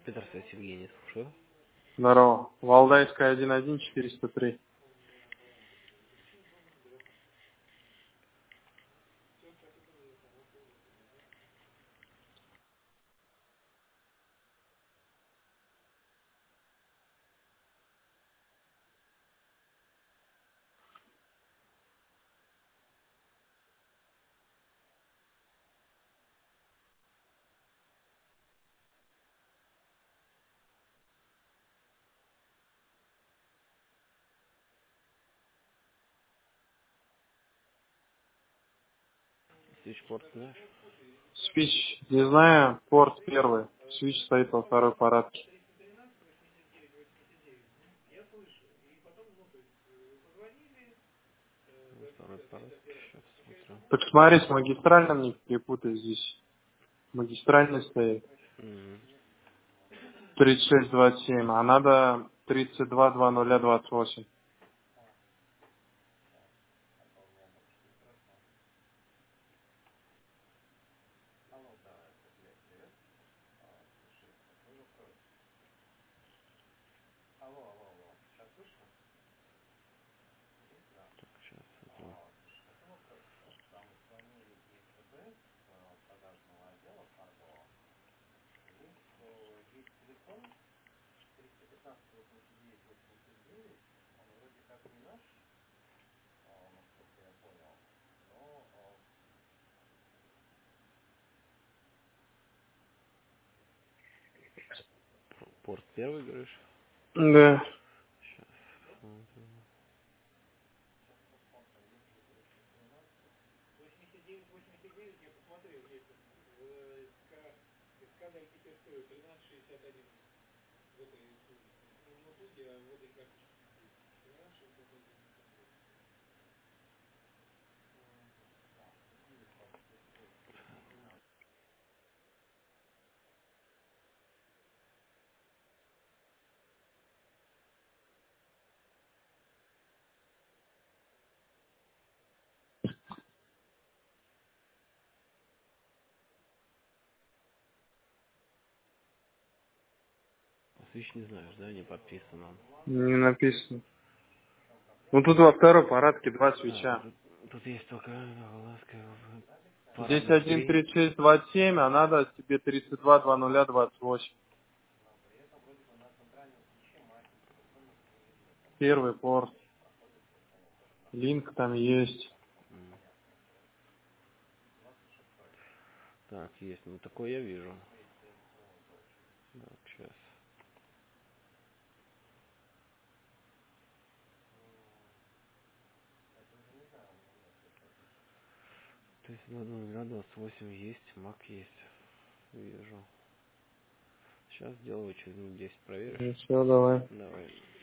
Здравствуйте, Евгений, слушаю. Здорово. Валдайская 11403. Свичпорт знаешь? Свич, не знаю, порт первый. Свич стоит во второй парадке. Второй парад. Сейчас смотрю. Так смотри, с магистральным не перепутай здесь. Магистральный стоит. Мгм. 3627, а надо 322028. Сейчас смотрю. Порт первый, говоришь? Да. Сейчас смотрю. Свич не знаешь, да? Не подписан он. Не написано. Ну тут во второй парадке два свеча. Тут есть только Волынская Здесь парадных 3. 13627, а надо тебе 322028. Первый порт. Линк там есть. Так, есть. Ну, такой я вижу. Так, сейчас. То есть 2.28 есть, Мак есть. Вижу. Сейчас сделаю через минут 10. Проверишь? Ну все, давай. Давай.